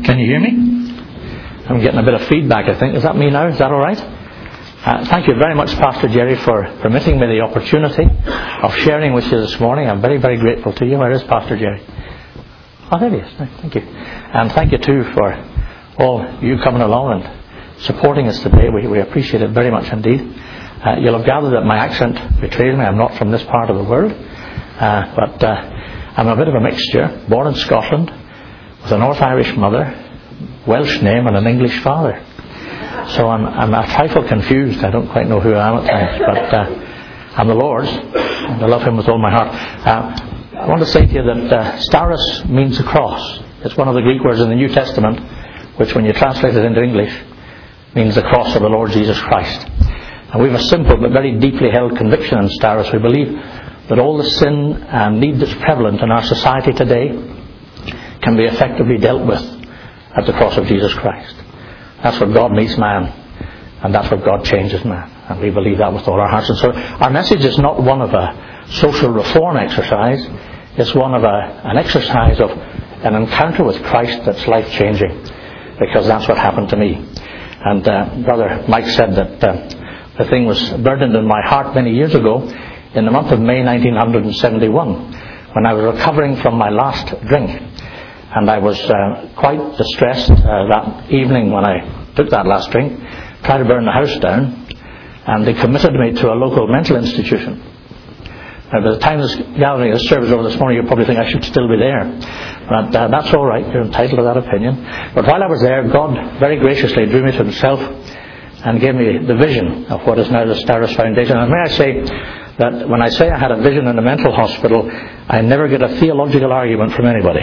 Can you hear me? I'm getting a bit of feedback, I think. Is that me now? Is that all right? Thank you very much, Pastor Jerry, for permitting me the opportunity of sharing with you this morning. I'm very, very grateful to you. Where is Pastor Jerry? Oh, there he is. Thank you. And thank you, too, for all you coming along and supporting us today. We appreciate it very much indeed. You'll have gathered that my accent betrays me. I'm not from this part of the world. But I'm a bit of a mixture. Born in Scotland, with a North Irish mother, Welsh name, and an English father. So I'm a trifle confused. I don't quite know who I am at times, but I'm the Lord's, and I love Him with all my heart. I want to say to you that staros means a cross. It's one of the Greek words in the New Testament, which when you translate it into English, means the cross of the Lord Jesus Christ. And we have a simple but very deeply held conviction in staros. We believe that all the sin and need that's prevalent in our society today can be effectively dealt with at the cross of Jesus Christ. That's where God meets man, and that's where God changes man. And we believe that with all our hearts. And so our message is not one of a social reform exercise. It's one of an exercise of an encounter with Christ that's life-changing, because that's what happened to me. And Brother Mike said that the thing was burdened in my heart many years ago in the month of May 1971, when I was recovering from my last drink. And I was quite distressed that evening when I took that last drink, tried to burn the house down, and they committed me to a local mental institution. Now, by the time this gathering, this service over this morning, you'll probably think I should still be there. But that's all right, you're entitled to that opinion. But while I was there, God very graciously drew me to Himself and gave me the vision of what is now the Staros Foundation. And may I say that when I say I had a vision in a mental hospital, I never get a theological argument from anybody.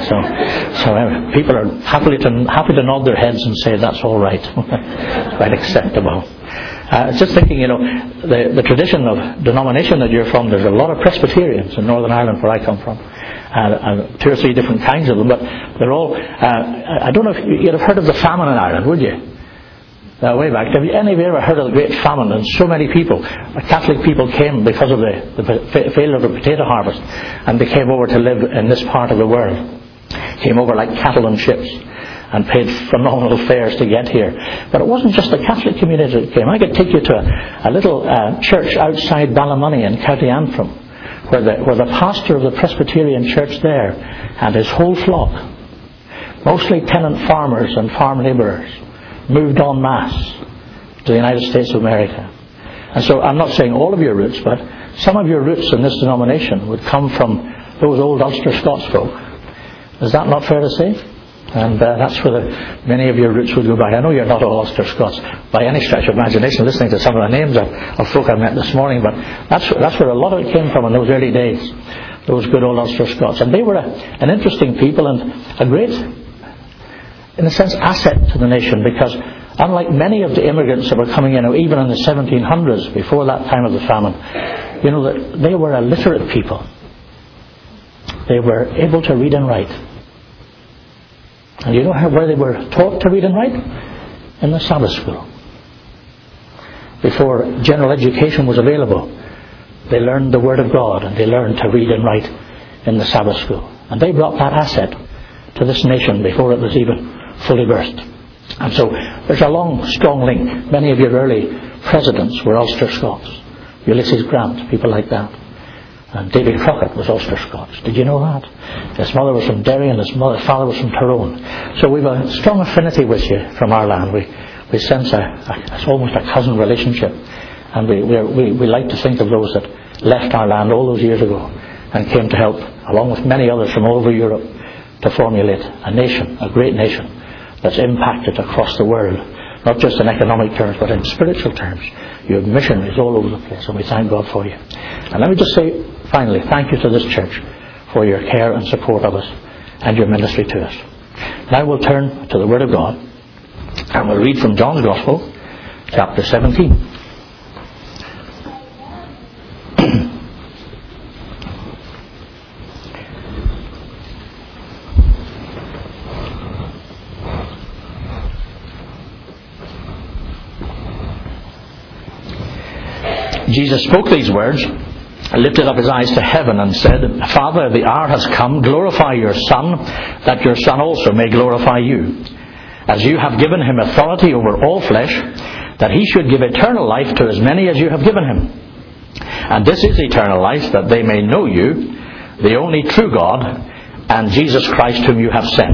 So people are happy to nod their heads and say that's all right. Quite acceptable. Just thinking, the tradition of denomination that you're from, there's a lot of Presbyterians in Northern Ireland where I come from. 2 or 3 different kinds of them, but they're all, I don't know if you'd have heard of the famine in Ireland, would you? Way back. Have any of you ever heard of the Great Famine? And so many people, Catholic people, came because of the failure of the potato harvest, and they came over to live in this part of the world. Came over like cattle on ships and paid phenomenal fares to get here. But it wasn't just the Catholic community that came. I could take you to a little church outside Ballymoney in County Antrim, where the pastor of the Presbyterian church there and his whole flock, mostly tenant farmers and farm labourers, moved en masse to the United States of America. And so I'm not saying all of your roots, but some of your roots in this denomination would come from those old Ulster Scots folk. Is that not fair to say? And that's where many of your roots would go back. I know you're not all Ulster Scots by any stretch of imagination, listening to some of the names of folk I met this morning, but that's where a lot of it came from in those early days, those good old Ulster Scots. And they were an interesting people and a great, in a sense, asset to the nation, because unlike many of the immigrants that were coming in, even in the 1700s, before that time of the famine, that they were a literate people. They were able to read and write. And you know where they were taught to read and write? In the Sabbath school. Before general education was available, they learned the Word of God, and they learned to read and write in the Sabbath school. And they brought that asset to this nation before it was even fully birthed. And so there's a long, strong link. Many of your early presidents were Ulster Scots. Ulysses Grant, people like that. And David Crockett was Ulster Scots. Did you know that? His mother was from Derry and his father was from Tyrone. So we've a strong affinity with you from our land. We sense it's almost a cousin relationship. And we like to think of those that left our land all those years ago and came to help, along with many others from all over Europe, to formulate a nation, a great nation, that's impacted across the world, not just in economic terms, but in spiritual terms. You have missionaries all over the place, and we thank God for you. And let me just say, finally, thank you to this church for your care and support of us and your ministry to us. Now we'll turn to the Word of God, and we'll read from John's Gospel, chapter 17. Jesus spoke these words lifted up his eyes to heaven and said, Father, the hour has come. Glorify your Son, that your Son also may glorify you. As you have given him authority over all flesh, that he should give eternal life to as many as you have given him. And this is eternal life, that they may know you, the only true God, and Jesus Christ whom you have sent.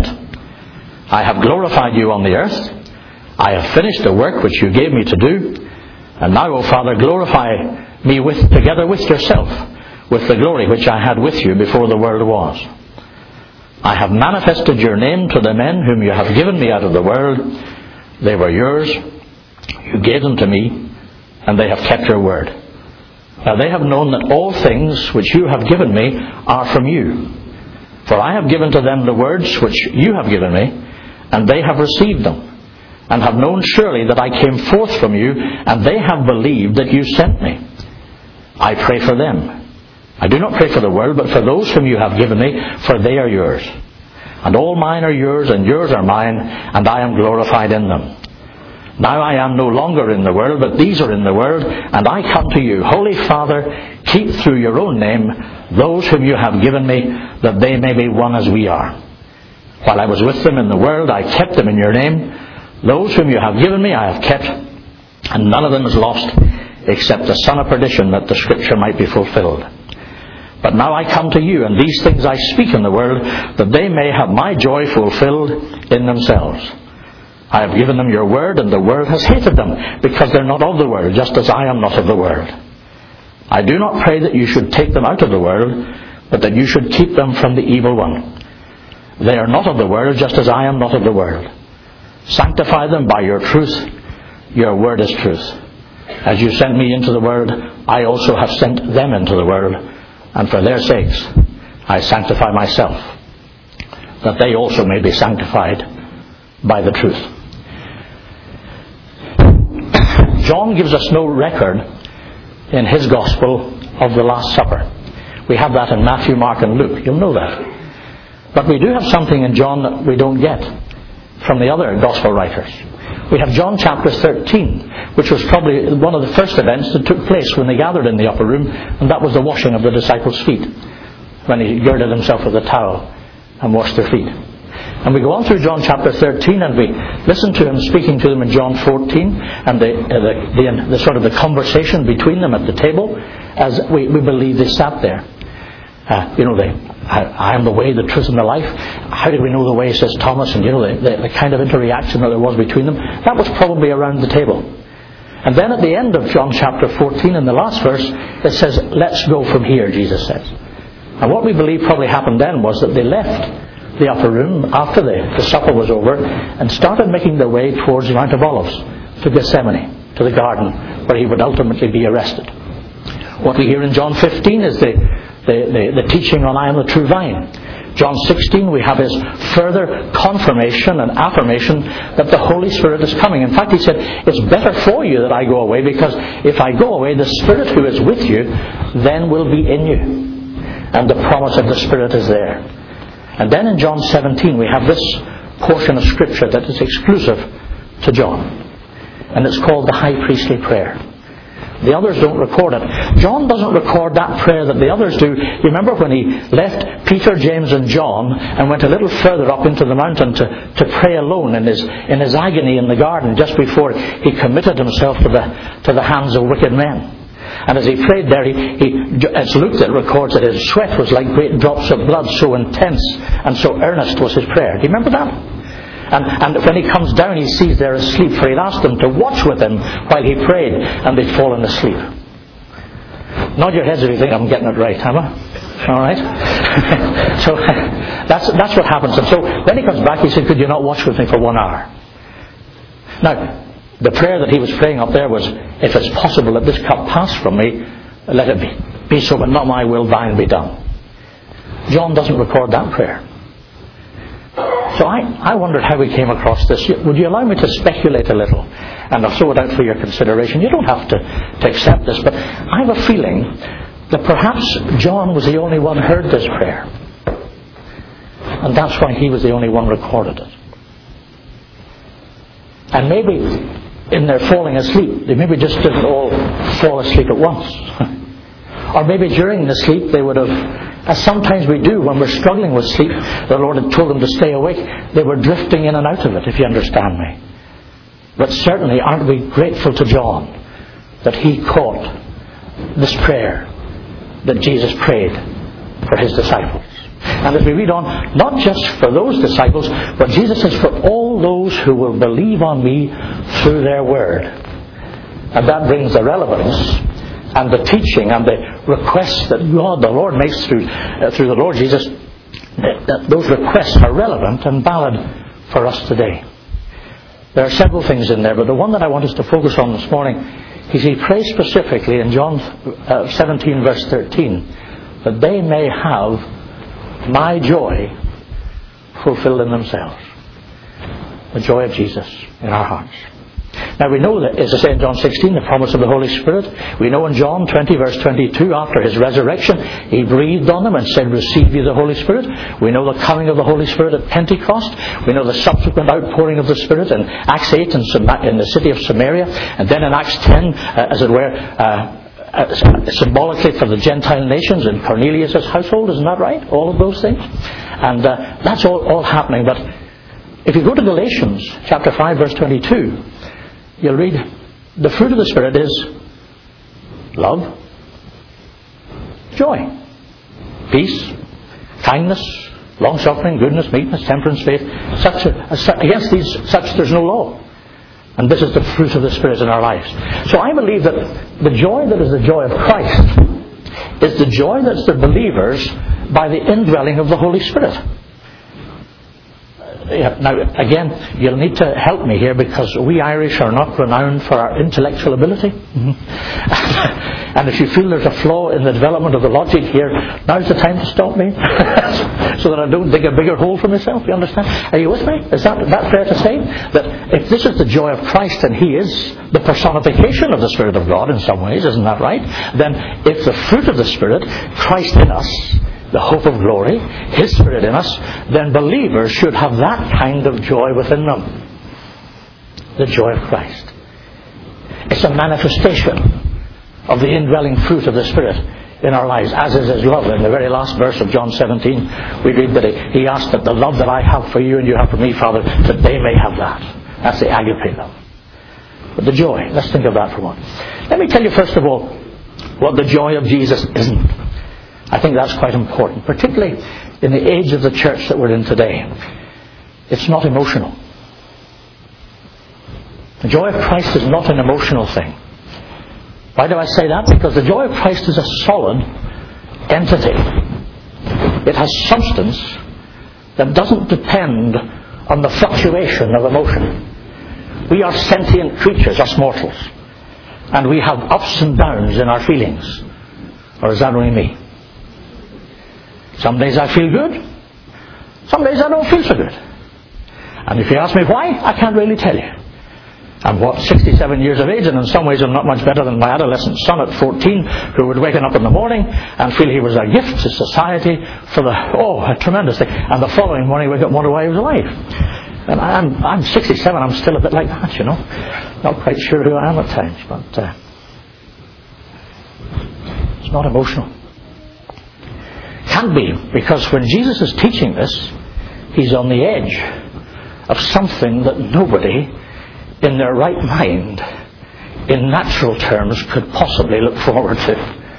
I have glorified you on the earth. I have finished the work which you gave me to do. And now, O Father, glorify me together with yourself, with the glory which I had with you before the world was. I have manifested your name to the men whom you have given me out of the world. They were yours. You gave them to me, and they have kept your word. Now they have known that all things which you have given me are from you. For I have given to them the words which you have given me, and they have received them, and have known surely that I came forth from you, and they have believed that you sent me. I pray for them. I do not pray for the world, but for those whom you have given me, for they are yours. And all mine are yours, and yours are mine, and I am glorified in them. Now I am no longer in the world, but these are in the world, and I come to you. Holy Father, keep through your own name those whom you have given me, that they may be one as we are. While I was with them in the world, I kept them in your name. Those whom you have given me I have kept, and none of them is lost, except the son of perdition, that the scripture might be fulfilled. But now I come to you, and these things I speak in the world, that they may have my joy fulfilled in themselves. I have given them your word, and the world has hated them, because they're not of the world, just as I am not of the world. I do not pray that you should take them out of the world, but that you should keep them from the evil one. They are not of the world, just as I am not of the world. Sanctify them by your truth. Your word is truth. As you sent me into the world, I also have sent them into the world, and for their sakes I sanctify myself, that they also may be sanctified by the truth. John gives us no record in his Gospel of the Last Supper. We have that in Matthew, Mark and Luke. You'll know that. But we do have something in John that we don't get from the other Gospel writers. We have John chapter 13, which was probably one of the first events that took place when they gathered in the upper room, and that was the washing of the disciples' feet, when he girded himself with a towel and washed their feet. And we go on through John chapter 13, and we listen to him speaking to them in John 14, and the sort of the conversation between them at the table, as we believe they sat there. I am the way, the truth, and the life. How do we know the way, says Thomas, and the kind of interaction that there was between them. That was probably around the table. And then at the end of John chapter 14, in the last verse, it says, let's go from here, Jesus says. And what we believe probably happened then was that they left the upper room after the supper was over, and started making their way towards the Mount of Olives, to Gethsemane, to the garden where he would ultimately be arrested. What we hear in John 15 is the teaching on I am the true vine. John 16, we have his further confirmation and affirmation that the Holy Spirit is coming. In fact, he said, it's better for you that I go away, because if I go away, the Spirit who is with you then will be in you. And the promise of the Spirit is there. And then in John 17 we have this portion of Scripture that is exclusive to John. And it's called the High Priestly Prayer. The others don't record it. John doesn't record that prayer that the others do. You remember when he left Peter, James and John and went a little further up into the mountain to pray alone in his agony in the garden, just before he committed himself to the hands of wicked men. And as he prayed there, it's Luke that records that his sweat was like great drops of blood, so intense and so earnest was his prayer. Do you remember that? And when he comes down, he sees they're asleep, for he'd asked them to watch with him while he prayed, and they'd fallen asleep. Nod your heads if you think I'm getting it right, am I? All right? So that's what happens. And so when he comes back, he said, could you not watch with me for 1 hour? Now, the prayer that he was praying up there was, if it's possible that this cup pass from me, let it be so, but not my will, thine be done. John doesn't record that prayer. So I wondered how we came across this. Would you allow me to speculate a little? And I'll throw it out for your consideration. You don't have to accept this, but I have a feeling that perhaps John was the only one who heard this prayer. And that's why he was the only one who recorded it. And maybe in their falling asleep, they maybe just didn't all fall asleep at once. Or maybe during the sleep they would have, as sometimes we do when we're struggling with sleep, the Lord had told them to stay awake. They were drifting in and out of it, if you understand me. But certainly, aren't we grateful to John that he caught this prayer that Jesus prayed for his disciples? And as we read on, not just for those disciples, but Jesus says, for all those who will believe on me through their word. And that brings the relevance and the teaching and the requests that God, the Lord, makes through the Lord Jesus. That those requests are relevant and valid for us today. There are several things in there, but the one that I want us to focus on this morning is he prays specifically in John 17 verse 13 that they may have my joy fulfilled in themselves. The joy of Jesus in our hearts. Now we know that, as I say in John 16, the promise of the Holy Spirit. We know in John 20 verse 22, after his resurrection, he breathed on them and said, receive you the Holy Spirit. We know the coming of the Holy Spirit at Pentecost. We know the subsequent outpouring of the Spirit in Acts 8 in the city of Samaria. And then in Acts 10, as it were, symbolically for the Gentile nations in Cornelius' household. Isn't that right? All of those things. And that's all happening. But if you go to Galatians chapter 5 verse 22, you'll read, the fruit of the Spirit is love, joy, peace, kindness, long-suffering, goodness, meekness, temperance, faith. Against such there's no law. And this is the fruit of the Spirit in our lives. So I believe that the joy that is the joy of Christ is the joy that's the believers by the indwelling of the Holy Spirit. Now, again, you'll need to help me here because we Irish are not renowned for our intellectual ability. And if you feel there's a flaw in the development of the logic here, now's the time to stop me so that I don't dig a bigger hole for myself. You understand? Are you with me? Is that fair to say? That if this is the joy of Christ and he is the personification of the Spirit of God in some ways, isn't that right? Then if the fruit of the Spirit, Christ in us, the hope of glory, his Spirit in us, then believers should have that kind of joy within them. The joy of Christ. It's a manifestation of the indwelling fruit of the Spirit in our lives, as is his love. In the very last verse of John 17, we read that he asked that the love that I have for you and you have for me, Father, that they may have that. That's the agape love. But the joy, let's think of that for a moment. Let me tell you first of all what the joy of Jesus isn't. I think that's quite important, particularly in the age of the church that we're in today. It's not emotional. The joy of Christ is not an emotional thing. Why do I say that? Because the joy of Christ is a solid entity. It has substance that doesn't depend on the fluctuation of emotion. We are sentient creatures, us mortals. And we have ups and downs in our feelings. Or is that only me? Some days I feel good. Some days I don't feel so good. And if you ask me why, I can't really tell you. I'm 67 years of age, and in some ways I'm not much better than my adolescent son at 14, who would waken up in the morning and feel he was a gift to society for a tremendous thing. And the following morning wake up and wonder why he was alive. And I'm 67, I'm still a bit like that, you know. Not quite sure who I am at times, but it's not emotional. Can't be, because when Jesus is teaching this, he's on the edge of something that nobody in their right mind, in natural terms, could possibly look forward to.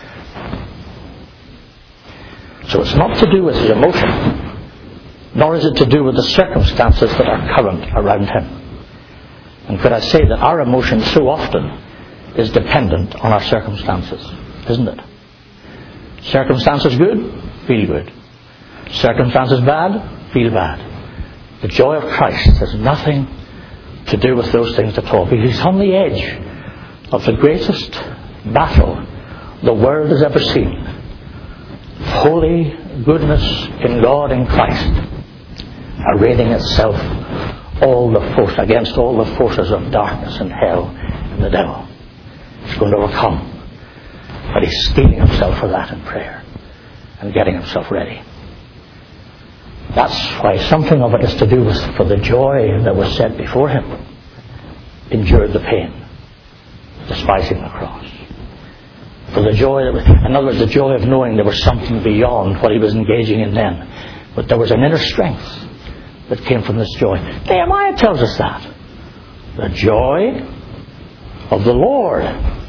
So it's not to do with his emotion, nor is it to do with the circumstances that are current around him. And could I say that our emotion so often is dependent on our circumstances, isn't it? Circumstances good, feel good. Circumstances bad, feel bad. The joy of Christ has nothing to do with those things at all. Because he's on the edge of the greatest battle the world has ever seen. Holy goodness in God in Christ, arraying itself against all the forces of darkness and hell and the devil. He's going to overcome. But he's steeling himself for that in prayer and getting himself ready. That's why something of it is to do with, for the joy that was set before him, endured the pain, despising the cross. For the joy, in other words, the joy of knowing there was something beyond what he was engaging in then. But there was an inner strength that came from this joy. Nehemiah tells us that. The joy of the Lord.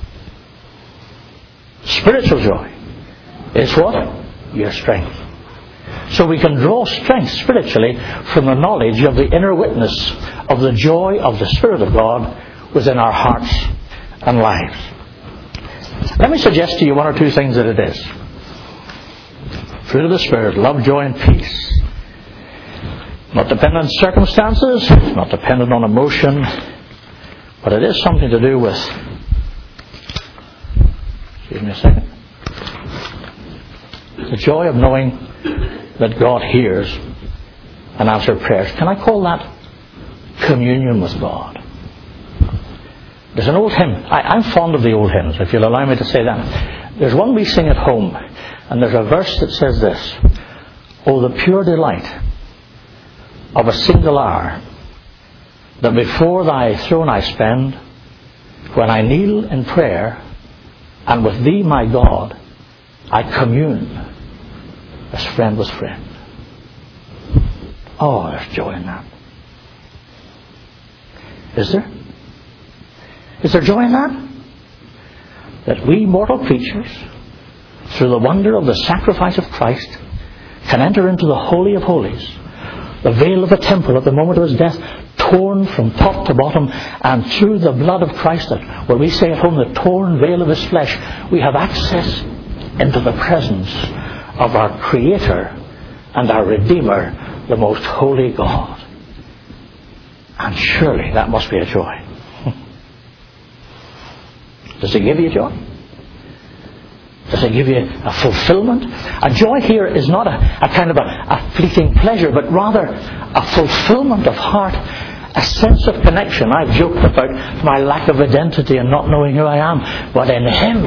Spiritual joy is what? Your strength. So we can draw strength spiritually from the knowledge of the inner witness of the joy of the Spirit of God within our hearts and lives. Let me suggest to you one or two things that it is. Fruit of the Spirit, love, joy, and peace. Not dependent on circumstances, not dependent on emotion, but it is something to do with, excuse me a second, the joy of knowing that God hears and answers prayers. Can I call that communion with God? There's an old hymn. I'm fond of the old hymns, if you'll allow me to say that. There's one we sing at home, and there's a verse that says this: "Oh, the pure delight of a single hour that before thy throne I spend, when I kneel in prayer, and with thee, my God, I commune as friend with friend." Oh, there's joy in that. Is there? Is there joy in that? That we mortal creatures, through the wonder of the sacrifice of Christ, can enter into the Holy of Holies, the veil of the temple at the moment of his death, torn from top to bottom, and through the blood of Christ, that, where we say at home, the torn veil of his flesh, we have access into the presence of our Creator and our Redeemer, the most holy God. And surely that must be a joy. Does it give you joy? Does it give you a fulfillment? A joy here is not a kind of a fleeting pleasure, but rather a fulfillment of heart, a sense of connection. I've joked about my lack of identity and not knowing who I am, but in Him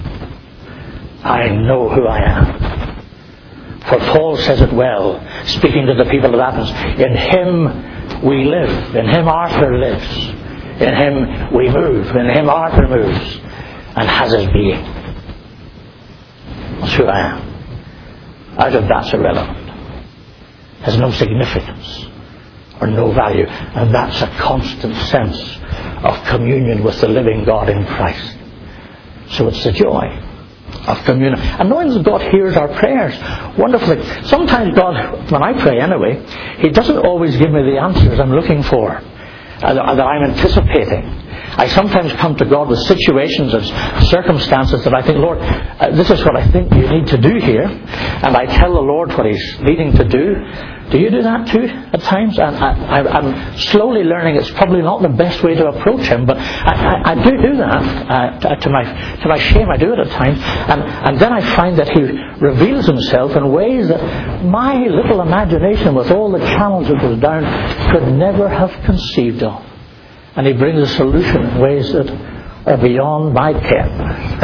I know who I am. For Paul says it well, speaking to the people of Athens: in Him we live, in Him Arthur lives, in Him we move, in Him Arthur moves and has his being. That's who I am. Out of that's irrelevant. Has no significance or no value. And that's a constant sense of communion with the living God in Christ. So it's the joy of communion. And knowing that God hears our prayers wonderfully. Sometimes God, when I pray anyway, He doesn't always give me the answers I'm looking for, that I'm anticipating. I sometimes come to God with situations and circumstances that I think, Lord, this is what I think you need to do here. And I tell the Lord what He's needing to do. Do you do that too at times? And I'm slowly learning it's probably not the best way to approach Him, but I do that. To my shame, I do it at times. And then I find that He reveals Himself in ways that my little imagination, with all the channels it goes down, could never have conceived of. And He brings a solution in ways that are beyond my ken.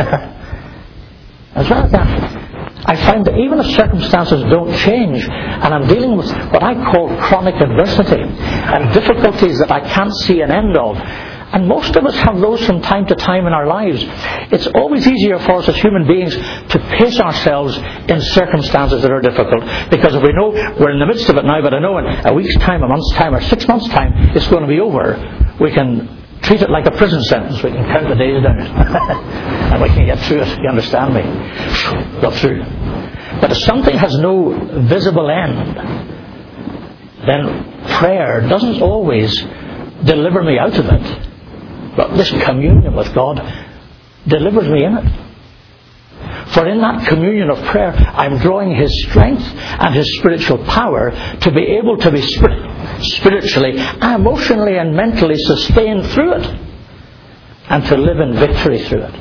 As well as that, I find that even if circumstances don't change, and I'm dealing with what I call chronic adversity and difficulties that I can't see an end of, and most of us have those from time to time in our lives, it's always easier for us as human beings to pace ourselves in circumstances that are difficult, because if we know we're in the midst of it now, but I know in a week's time, a month's time, or 6 months' time it's going to be over, we can treat it like a prison sentence. We can count the days down and we can get through it. You understand me? Got through. But if something has no visible end, then prayer doesn't always deliver me out of it. But this communion with God delivers me in it. For in that communion of prayer, I'm drawing His strength and His spiritual power to be able to be spiritually, emotionally and mentally sustained through it, and to live in victory through it.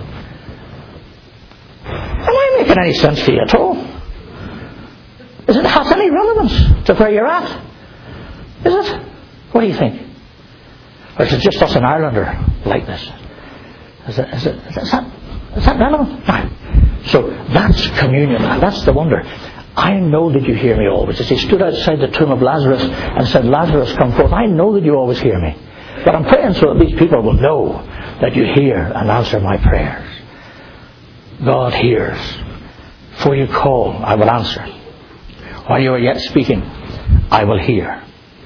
Am I making any sense to you at all? Does it have any relevance to where you're at? Is it? What do you think? Or is it just us in Ireland are like this? Is that relevant? No. So that's communion, and that's the wonder. I know that you hear me always. As He stood outside the tomb of Lazarus and said, "Lazarus, come forth," I know that you always hear me. But I'm praying so that these people will know that you hear and answer my prayers. God hears. Before you call, I will answer. While you are yet speaking, I will hear.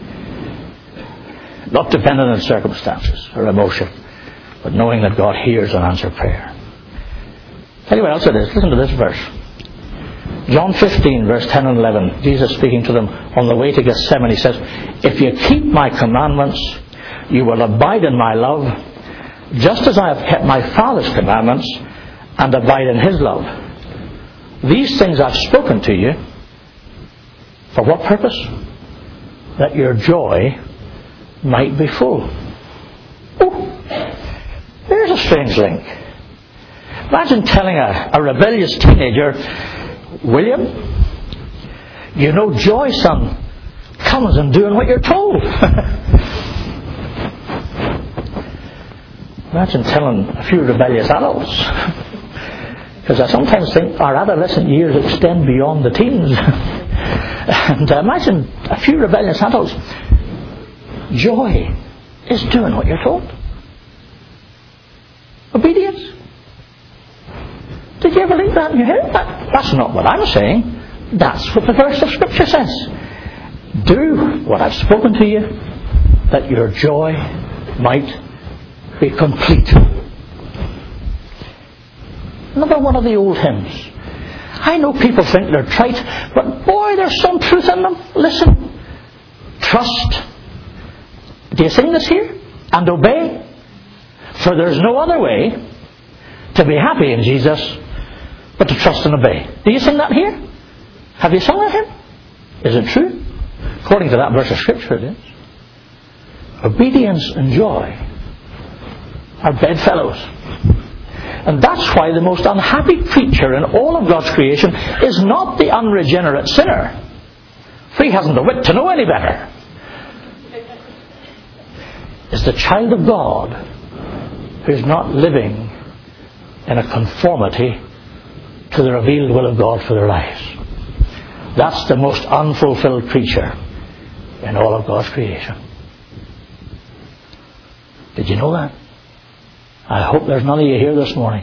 Not dependent on circumstances or emotion, but knowing that God hears and answers prayer. Tell you what else it is. Listen to this verse. John 15, verse 10 and 11. Jesus speaking to them on the way to Gethsemane, he says, if you keep my commandments, you will abide in my love, just as I have kept my Father's commandments and abide in his love. These things I've spoken to you. For what purpose? That your joy might be full. Oh, there's a strange link. Imagine telling a rebellious teenager, William, you know joy, son, comes in doing what you're told. Imagine telling a few rebellious adults. Because I sometimes think our adolescent years extend beyond the teens. And imagine a few rebellious adults. Joy is doing what you're told. Obedience. Did you ever leave that in your head? That's not what I'm saying. That's what the verse of Scripture says. Do what I've spoken to you, that your joy might be complete. Another one of the old hymns. I know people think they're trite, but boy, there's some truth in them. Listen. Trust. Do you sing this here? And obey. For there's no other way to be happy in Jesus but to trust and obey. Do you sing that here? Have you sung that here? Is it true? According to that verse of Scripture, it is. Obedience and joy are bedfellows. And that's why the most unhappy creature in all of God's creation is not the unregenerate sinner. For he hasn't the wit to know any better. It's the child of God who's not living in a conformity to the revealed will of God for their lives. That's the most unfulfilled creature in all of God's creation. Did you know that? I hope there's none of you here this morning.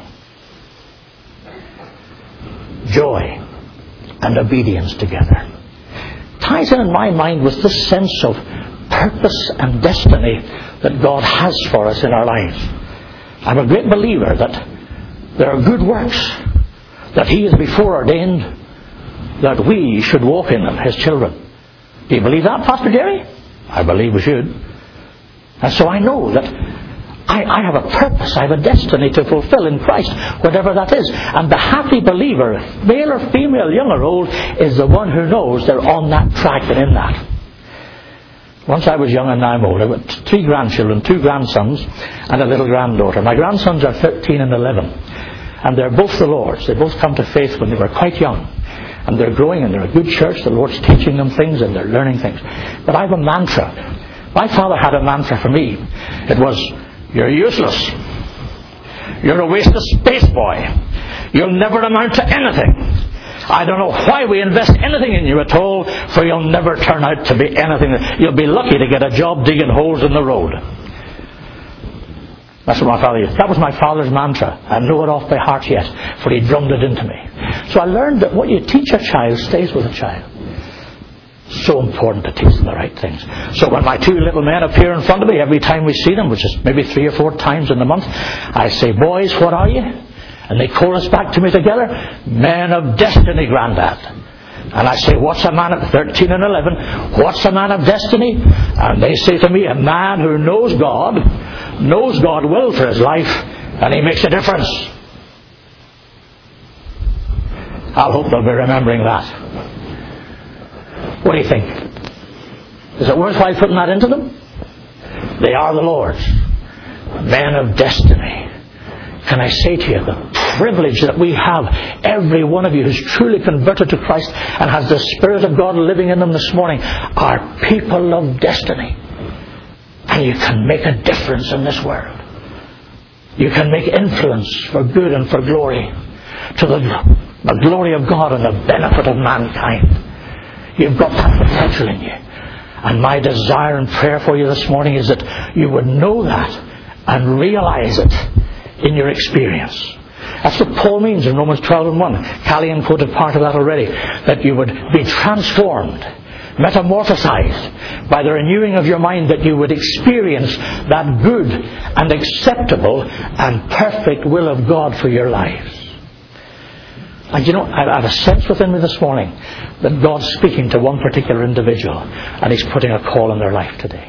Joy and obedience together ties in my mind with this sense of purpose and destiny that God has for us in our lives. I'm a great believer that there are good works that He has before ordained that we should walk in them, His children. Do you believe that, Pastor Jerry? I believe we should. And so I know that I have a purpose, I have a destiny to fulfill in Christ, whatever that is. And the happy believer, male or female, young or old, is the one who knows they're on that track and in that. Once I was young and now I'm old. I've got 3 grandchildren, 2 grandsons and a little granddaughter. My grandsons are 13 and 11. And they're both the Lord's. They both come to faith when they were quite young. And they're growing and they're a good church. The Lord's teaching them things and they're learning things. But I have a mantra. My father had a mantra for me. It was, you're useless. You're a waste of space, boy. You'll never amount to anything. I don't know why we invest anything in you at all, for you'll never turn out to be anything. You'll be lucky to get a job digging holes in the road. That's what my father used. That was my father's mantra. I know it off by heart yet, for he drummed it into me. So I learned that what you teach a child stays with a child. So important to teach them the right things. So when my 2 little men appear in front of me every time we see them, which is maybe 3 or 4 times in the month, I say, boys, what are you? And they chorus back to me together, men of destiny, Grandad. And I say, what's a man of 13 and 11? What's a man of destiny? And they say to me, a man who knows God will for his life, and he makes a difference. I hope they'll be remembering that. What do you think? Is it worthwhile putting that into them? They are the Lord's. Men of destiny. Can I say to you, the privilege that we have, every one of you who's truly converted to Christ and has the Spirit of God living in them this morning, are people of destiny. And you can make a difference in this world. You can make influence for good and for glory, to the glory of God and the benefit of mankind. You've got that potential in you. And my desire and prayer for you this morning is that you would know that and realize it in your experience. That's what Paul means in Romans 12:1. Callian quoted part of that already. That you would be transformed, metamorphosized by the renewing of your mind, that you would experience that good and acceptable and perfect will of God for your lives. And you know, I have a sense within me this morning that God's speaking to one particular individual and He's putting a call in their life today.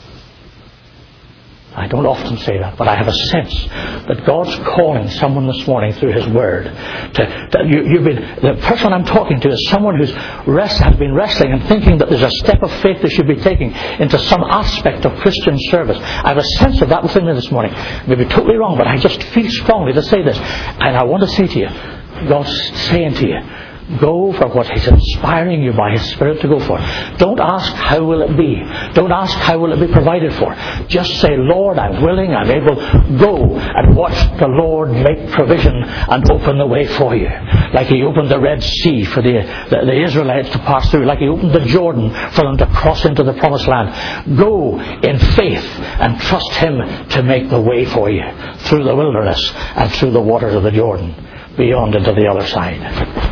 I don't often say that, but I have a sense that God's calling someone this morning through His Word. The person I'm talking to is someone who's has been wrestling and thinking that there's a step of faith they should be taking into some aspect of Christian service. I have a sense of that within me this morning. I may be totally wrong, but I just feel strongly to say this. And I want to say to you, God's saying to you, go for what He's inspiring you by His Spirit to go for. Don't ask, how will it be? Don't ask, how will it be provided for? Just say, Lord, I'm willing, I'm able. Go and watch the Lord make provision and open the way for you. Like He opened the Red Sea for the Israelites to pass through. Like He opened the Jordan for them to cross into the Promised Land. Go in faith and trust Him to make the way for you through the wilderness and through the waters of the Jordan, beyond into the other side.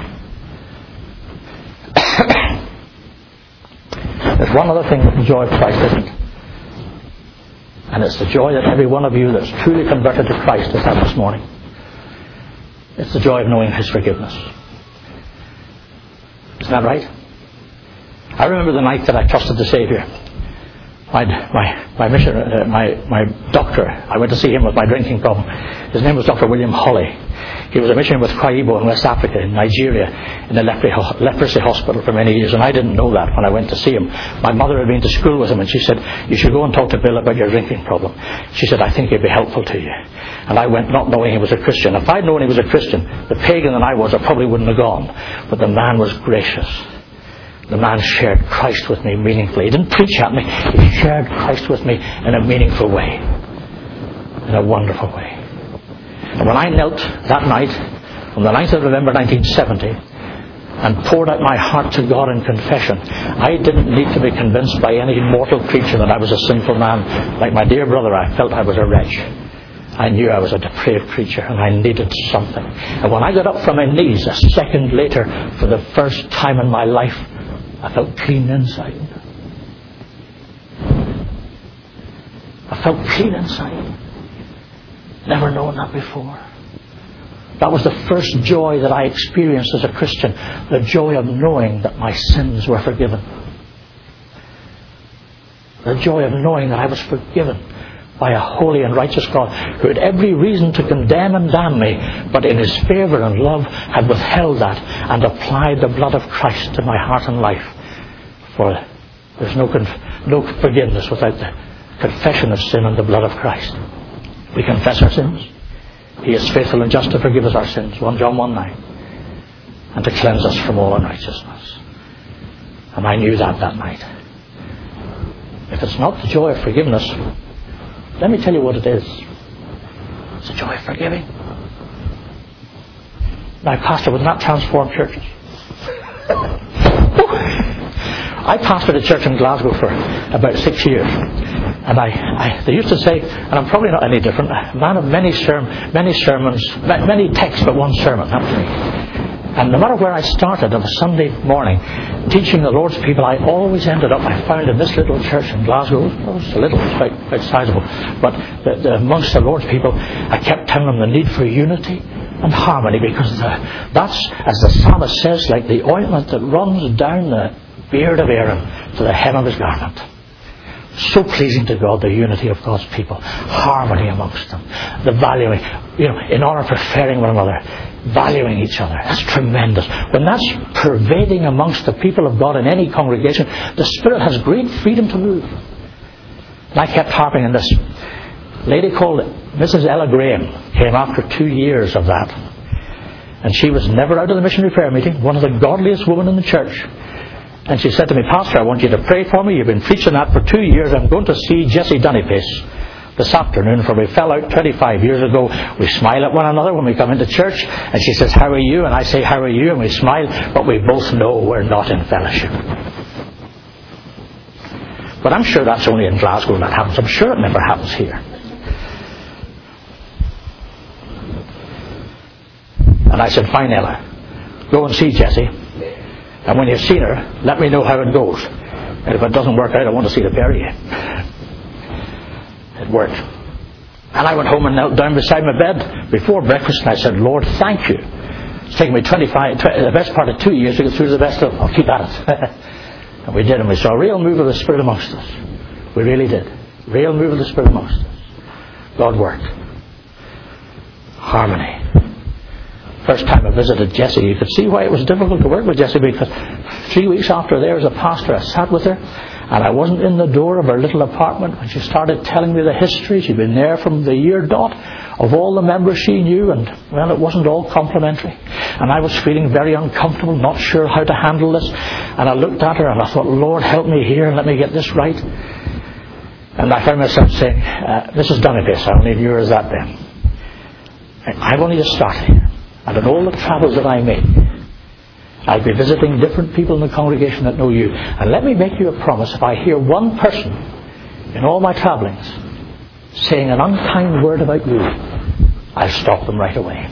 There's one other thing that the joy of Christ isn't. And it's the joy that every one of you that's truly converted to Christ has had this morning. It's the joy of knowing His forgiveness. Isn't that right? I remember the night that I trusted the Saviour. My doctor, I went to see him with my drinking problem. His name was Dr. William Holly. He was a missionary with Kwaibo in West Africa, in Nigeria, in a leprosy hospital for many years, and I didn't know that when I went to see him. My mother had been to school with him, and she said, you should go and talk to Bill about your drinking problem. She said, I think he'd be helpful to you. And I went not knowing he was a Christian. If I'd known he was a Christian, the pagan that I was, I probably wouldn't have gone. But the man was gracious. The man shared Christ with me meaningfully. He didn't preach at me. He shared Christ with me in a meaningful way. In a wonderful way. And when I knelt that night, on the 9th of November 1970, and poured out my heart to God in confession, I didn't need to be convinced by any mortal creature that I was a sinful man. Like my dear brother, I felt I was a wretch. I knew I was a depraved creature and I needed something. And when I got up from my knees a second later, for the first time in my life, I felt clean inside. I felt clean inside. Never known that before. That was the first joy that I experienced as a Christian. The joy of knowing that my sins were forgiven. The joy of knowing that I was forgiven by a holy and righteous God who had every reason to condemn and damn me, but in His favour and love had withheld that and applied the blood of Christ to my heart and life. For there's no forgiveness without the confession of sin and the blood of Christ. We confess our sins. He is faithful and just to forgive us our sins, 1 John 1:9, and to cleanse us from all unrighteousness. And I knew that night. If it's not the joy of forgiveness, let me tell you what it is. It's the joy of forgiving. Now, Pastor, would not transform churches? I pastored a church in Glasgow for about 6 years. And they used to say, and I'm probably not any different, a man of many sermons, many texts but one sermon. That was me. And no matter where I started on a Sunday morning teaching the Lord's people, I always ended up, I found in this little church in Glasgow, it was a little, it's quite sizable, but amongst the Lord's people, I kept telling them the need for unity and harmony, because that's, as the psalmist says, like the ointment that runs down the beard of Aaron to the hem of his garment. So pleasing to God, the unity of God's people, harmony amongst them, the valuing, in honor of preferring one another, valuing each other. That's tremendous. When that's pervading amongst the people of God in any congregation, the Spirit has great freedom to move. And I kept harping on this. A lady called Mrs. Ella Graham came after 2 years of that. And she was never out of the missionary prayer meeting, one of the godliest women in the church. And she said to me, Pastor, I want you to pray for me. You've been preaching that for 2 years. I'm going to see Jesse Dunnypace this afternoon, for we fell out 25 years ago. We smile at one another when we come into church. And she says, how are you? And I say, how are you? And we smile, but we both know we're not in fellowship. But I'm sure that's only in Glasgow that happens. I'm sure it never happens here. And I said, fine, Ella, go and see Jessie. And when you've seen her, let me know how it goes. And if it doesn't work out, I want to see the pair of you. It worked. And I went home and knelt down beside my bed before breakfast, and I said, Lord, thank you. It's taken me the best part of 2 years to get through the best of it. I'll keep at it. And we did, and we saw a real move of the Spirit amongst us. We really did. Real move of the Spirit amongst us. God worked. Harmony. First time I visited Jessie, you could see why it was difficult to work with Jessie, because 3 weeks after there as a pastor, I sat with her, and I wasn't in the door of her little apartment when she started telling me the history. She'd been there from the year dot of all the members she knew, and, well, it wasn't all complimentary. And I was feeling very uncomfortable, not sure how to handle this. And I looked at her and I thought, Lord, help me here and let me get this right. And I found myself saying, Mrs. Dunipace, I only knew her as that then. I've only just started here. And in all the travels that I make, I'll be visiting different people in the congregation that know you. And let me make you a promise, if I hear one person in all my travellings saying an unkind word about you, I'll stop them right away.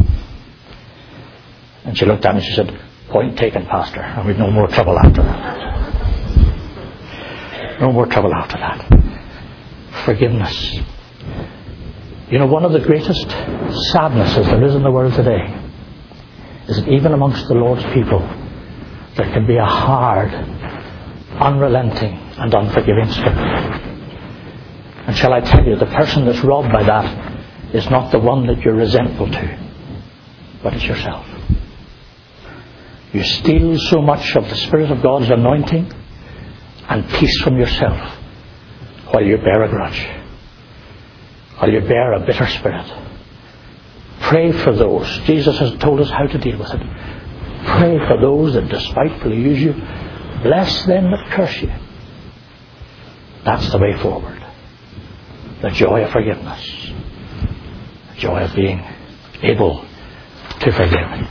And she looked at me and she said, point taken, Pastor. And we've no more trouble after that. No more trouble after that. Forgiveness. You know, one of the greatest sadnesses there is in the world today is that even amongst the Lord's people there can be a hard, unrelenting and unforgiving spirit. And shall I tell you, the person that's robbed by that is not the one that you're resentful to, but it's yourself. You steal so much of the Spirit of God's anointing and peace from yourself while you bear a grudge, while you bear a bitter spirit. Pray for those. Jesus has told us how to deal with it. Pray for those that despitefully use you. Bless them that curse you. That's the way forward. The joy of forgiveness. The joy of being able to forgive.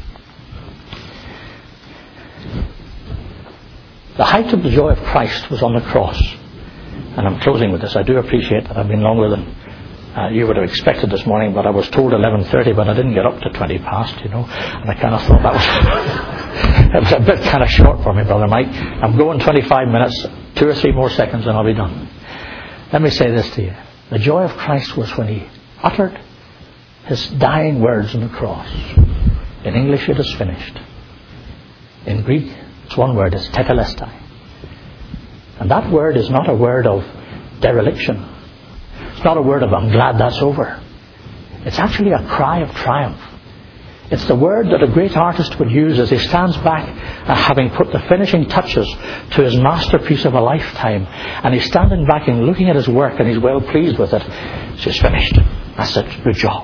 The height of the joy of Christ was on the cross. And I'm closing with this. I do appreciate that I've been longer than you would have expected this morning, but I was told 11:30, but I didn't get up to 20 past, you know, and I kind of thought that was it was a bit kind of short for me, Brother Mike. I'm going 25 minutes, 2 or 3 more seconds and I'll be done. Let me say this to you. The joy of Christ was when he uttered his dying words on the cross. In English it is finished. In Greek it's one word, it's tetelestai. And that word is not a word of dereliction. It's not a word of, I'm glad that's over. It's actually a cry of triumph. It's the word that a great artist would use as he stands back having put the finishing touches to his masterpiece of a lifetime. And he's standing back and looking at his work and he's well pleased with it. It's finished. That's it. Good job.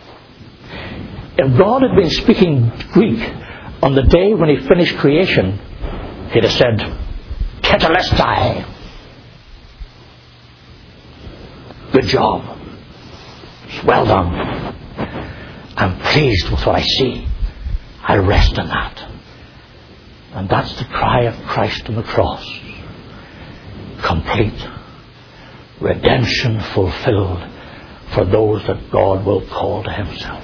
If God had been speaking Greek on the day when he finished creation, he'd have said, tetelestai. Good job. Well done. I'm pleased with what I see. I rest in that. And that's the cry of Christ on the cross. Complete. Redemption fulfilled for those that God will call to himself.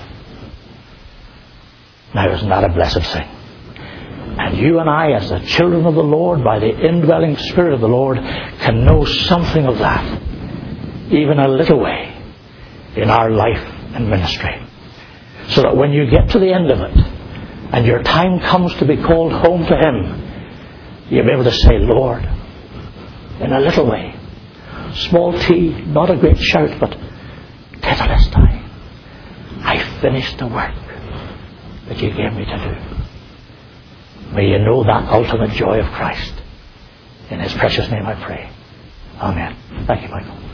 Now, isn't that a blessed thing? And you and I, as the children of the Lord, by the indwelling Spirit of the Lord, can know something of that, even a little way, in our life and ministry. So that when you get to the end of it, and your time comes to be called home to him, you'll be able to say, Lord, in a little way, small t, not a great shout, but tetelestai, I finished the work that you gave me to do. May you know that ultimate joy of Christ. In his precious name I pray. Amen. Thank you, Michael.